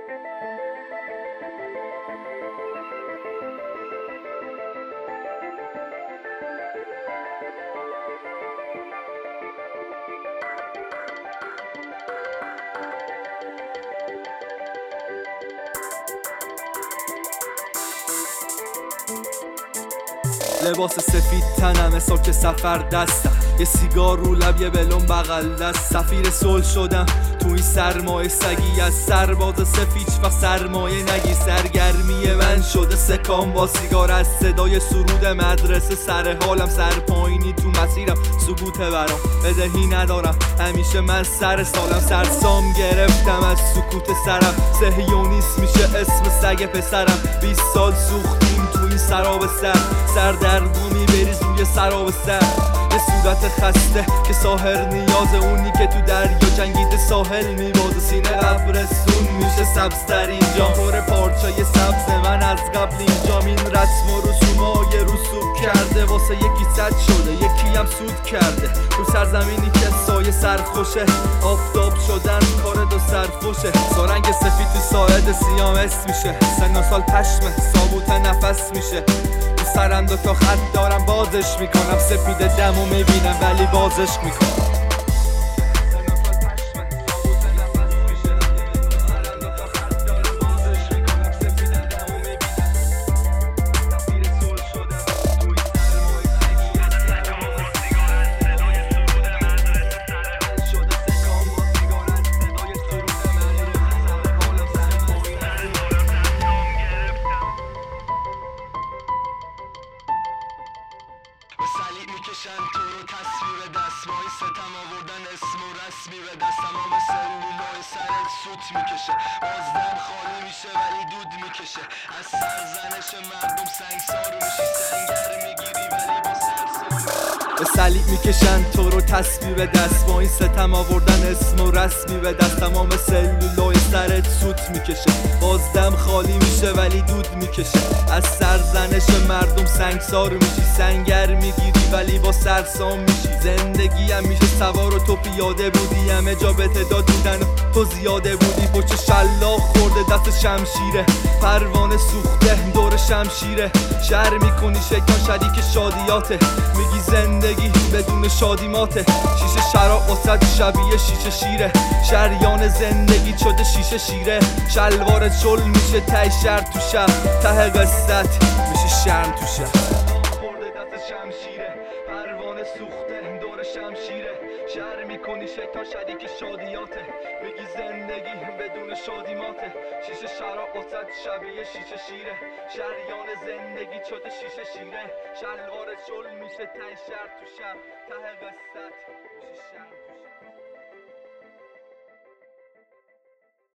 لباس سفید تنمه، ساک سفر دستم، یه سیگار رو لب، یه بلون بغل دست. سفیر صلح شدم تو این سرمایه سگی، از سرباز سفید و سرمایه نگی. سرگرمی من شده سکام با سیگار، از صدای سرود مدرسه سر حالم. سر پایینی تو مسیرم، سکوته برام بدهی ندارم، همیشه من سر سالم. سرسام گرفتم از سکوت سرم، صهیونیست میشه اسم سگ پسرم. 20 سال سوختیم تو این سراب سردرگمی بریز روی سراب سر. یه صورت خسته که ساحر نیاز، اونی که تو دریا جنگیده ساحل میبازه. سینه قبرستون میشه سبزتر اینجا، پر پارچای سبز من از قبل اینجا. این رسم و رسومای رسوب کرده، واسه یکی صد شده یکی هم سود کرده. رو سرزمینی که سایه سرخوشه، آفتاب شدن کار دو سرخوشه. سارنگ سفید تو ساعد سیام اسم میشه، سن و سال پشمه ثابوت نفس میشه. سرم دو تا خط دارم بازش میکنم، سپید دمو میبینم ولی بازش میکنم. صلیب میکشن تو رو تصویر دستمای ستم آوردن اسم و رسمی به دست. تمام سلولای سرت سوت میکشه، بازدم خالی میشه ولی دود میکشه. از سرزنش مردم سنگسار میشی، سنگر میگیری ولی با سرسام. به صلیب میکشن تو رو تصویر دست، با این ستم آوردن اسم و رسمی به دست. تمام سلولای سرت سوت میکشه، بازدم خالی میشه ولی دود میکشه. از سرزنش مردم سنگسار میشی، سنگر میگیری ولی با سرسام میشی. زندگی هم میشه سوار و تو پیاده بودی، همه جا به تعداد بودن تو زیاده بودی. پشت شلاق خورده دست شمشیره، پروانه سوخته دور شمشیره. شهر میکنی شکان شریک شادیاته، میگی زندگی بدون شادیماته. شیشه شراب واسد شبیه شیشه شیره، شریان زندگی شده شیشه شیره. شلوارت شل میشه ته شهر تو شب، ته قصت میشه شرم تو شب. خورده دست شمشیره، پروانه سوخته دور شمشیره. شهر میکنی شیطان شریک شادیاته، میگی زندگی بدون شادیماته. شیشه شراب واسد شبیه شیشه شیره، شریان زندگی شده شیشه شیره. شلوارت شل میشه ته شهر تو شب، ته قصت